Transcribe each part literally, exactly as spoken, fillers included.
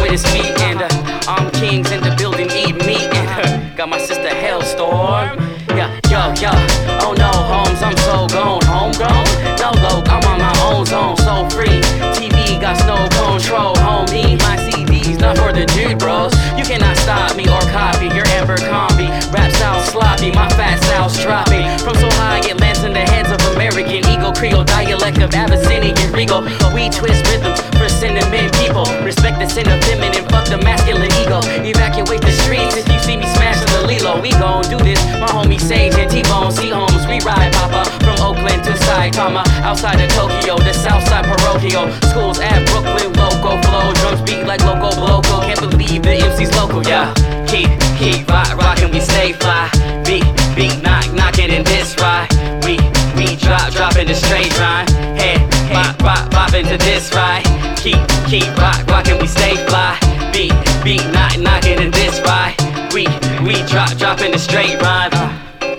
it's me and uh, I'm kings in the building eat meat and uh, got my sister Hellstorm. Yeah, yo, yo, oh no, Holmes, I'm so gone, homegrown. No loc, I'm on my own zone, so free. T V got no control, homie. My C D's not for the dude, bros. You cannot stop me or copy your Amber Combi. Rap sounds sloppy, my fat sounds dropping. From so high it lands in the hands of American Eagle, Creole dialect of Abyssinian Regal. We twist rhythms for cinnamon people. Respect the sin of feminine, fuck the masculine ego. Evacuate the streets if you see me smashing the Lilo. We gon' do this, my homie Sage and T-Bone, see homes. We ride, papa, from Oakland to Saitama. Outside of Tokyo, the Southside parochial. Schools at Brooklyn, loco flow. Drums beat like Loco Bloco. Can't believe the M C's local, yeah. Keep, keep rock, rockin', we stay fly. Beat, beat, knock, knockin' in this ride. We, we drop, drop in the straight line. Head, bop, bop, bop into this ride. Keep, keep rock, rockin', we stay fly. Beat, beat, knock, knockin' in this ride. We, we drop, drop in the straight rhyme. Uh.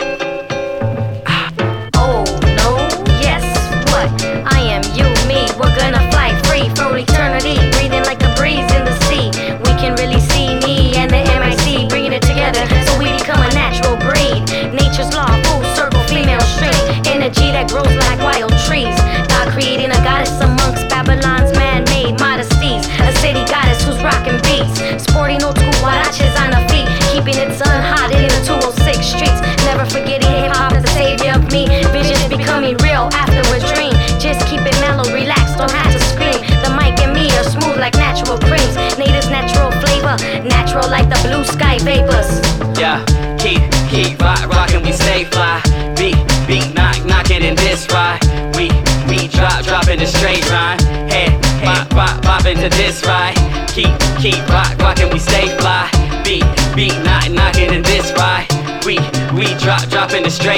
Oh no, yes, what? I am you, me. We're gonna fly free for eternity, breathing like a breeze in the sea. We can really see me and the M I C bringing it together, so we become a natural breed. Nature's law, full circle, female string, energy that grows like wild trees. God creating a goddess amongst Babylon's man-made modesties. A city goddess who's rocking beats, sporting old school huaraches on her feet, keeping it sun hot in the two oh six streets. Never forgetting hip-hop is the savior of me. Visions becoming real after a dream. Just keep it mellow, relax, don't have to scream. The mic and me are smooth like natural creams. Native's natural flavor, natural like the blue sky vapors. Yeah, keep, keep rock, rockin', we stay fly. Beat, beat, knock, knockin' in this ride. We, we drop, drop in the straight line. Head, bop, bop, bop into this ride. Keep, keep rock, rockin', we stay fly. Beat, beat, knock, knockin' in this ride. We, we drop, drop in the straight